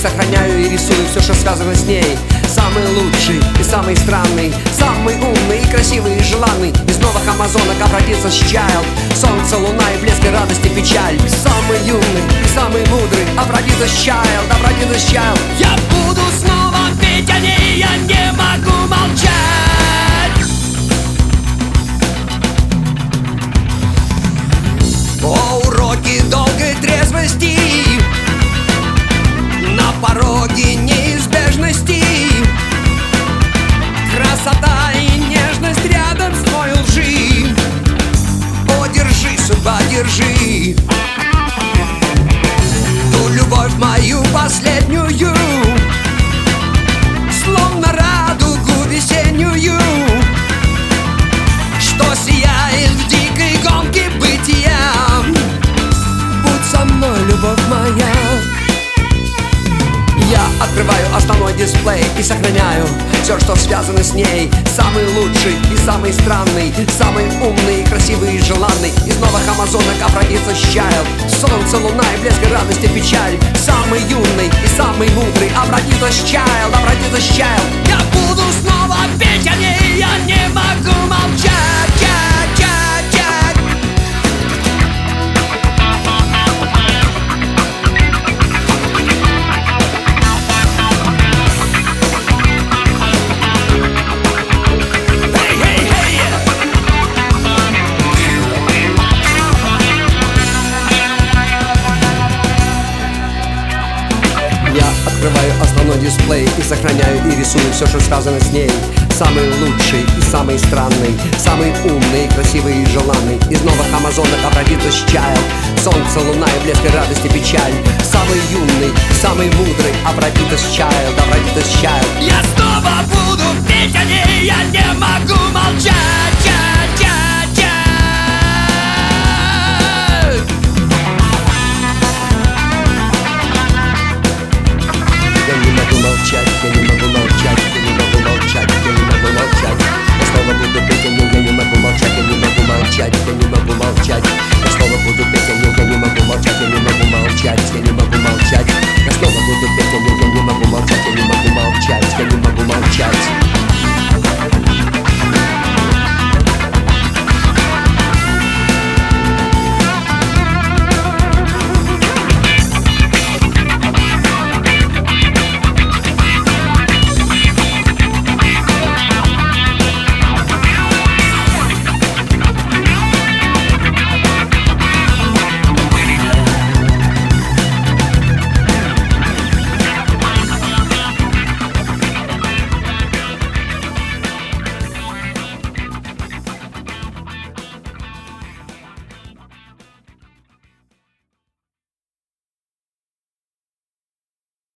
сохраняю и рисую все, что связано с ней. Самый лучший и самый странный, самый умный и красивый и желанный. Из новых амазонок обратился с Child. Солнце, луна и блеск, и радость и печаль. Самый юный и самый мудрый обратился с Child, обратился с Child. Я буду снова петь о ней, я не могу молчать. О, уроки долгой трезвости, на пороге неизбежности. Красота и нежность рядом с твоей лжи. О, держи, судьба, держи ту любовь мою последнюю, словно радугу весеннюю, что сияет в дикой гонке бытия. Будь со мной, любовь моя. Я открываю основной дисплей и сохраняю все, что связано с ней. Самый лучший и самый странный, самый умный и красивый и желанный. Из новых амазонок обратился с Child. Солнце, луна и блеск, и радость и печаль. Самый юный и самый мудрый обратился с Child, обратился с Child. Я буду снова петь о ней, я не могу молчать. Я открываю основной дисплей и сохраняю и рисую все, что связано с ней. Самый лучший и самый странный, самый умный, красивый и желанный. Из новых амазонок обратился с Child. Солнце, луна и блеск, и радость и печаль. Самый юный и самый мудрый обратился с Child, обратился с Child. Я снова буду петь о ней, я не могу молчать. Я не могу молчать, я не могу молчать, я не могу молчать, я не могу молчать. Я снова буду петь, я не могу молчать, я не могу молчать, я не могу молчать. Я снова буду петь, я не могу молчать, я не могу молчать, я не могу молчать.